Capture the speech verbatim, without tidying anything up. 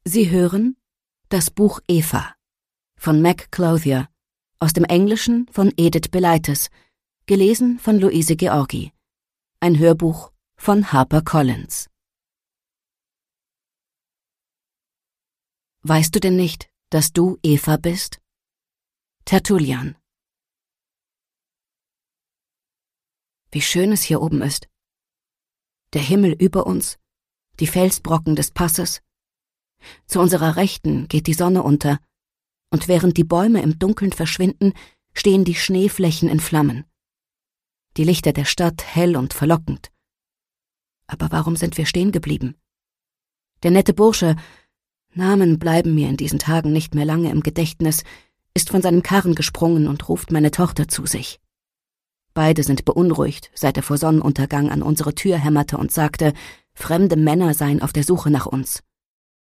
Sie hören das Buch Eva von Meg Clothier, aus dem Englischen von Edith Belaitis, gelesen von Luise Georgi. Ein Hörbuch von HarperCollins. Weißt du denn nicht, dass du Eva bist? Tertullian. Wie schön es hier oben ist. Der Himmel über uns, die Felsbrocken des Passes. Zu unserer Rechten geht die Sonne unter, und während die Bäume im Dunkeln verschwinden, stehen die Schneeflächen in Flammen. Die Lichter der Stadt hell und verlockend. Aber warum sind wir stehen geblieben? Der nette Bursche, Namen bleiben mir in diesen Tagen nicht mehr lange im Gedächtnis, ist von seinem Karren gesprungen und ruft meine Tochter zu sich. Beide sind beunruhigt, seit er vor Sonnenuntergang an unsere Tür hämmerte und sagte, fremde Männer seien auf der Suche nach uns.